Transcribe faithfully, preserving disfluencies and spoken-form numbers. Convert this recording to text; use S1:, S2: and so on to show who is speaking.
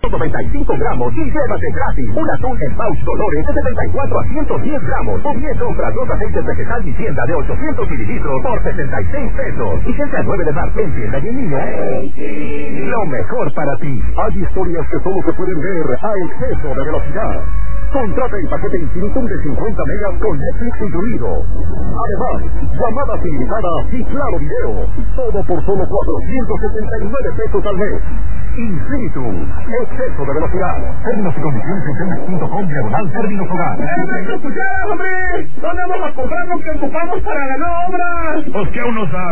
S1: noventa y cinco gramos y llévate gratis un atún en pouch Dolores de setenta y cuatro a ciento diez gramos. O bien compras dos aceites vegetal mi tienda de ochocientos mililitros por sesenta y seis pesos. Y gente a nueve de marzo en tienda y en línea. Lo mejor para ti. Hay historias que solo se pueden ver a exceso de velocidad. Contrata el paquete Infinitum de cincuenta megas con Netflix incluido. Además, llamadas ilimitadas y claro video. Todo por solo cuatrocientos setenta y nueve pesos al mes. Infinitum. Exceso de velocidad. Términos y condiciones en telmex punto com diagonal términos hogar.
S2: ¡Eh, no escuchar, hombre! ¿Dónde vamos a comprar lo que ocupamos para ganar obras?
S1: Pues que uno sabe.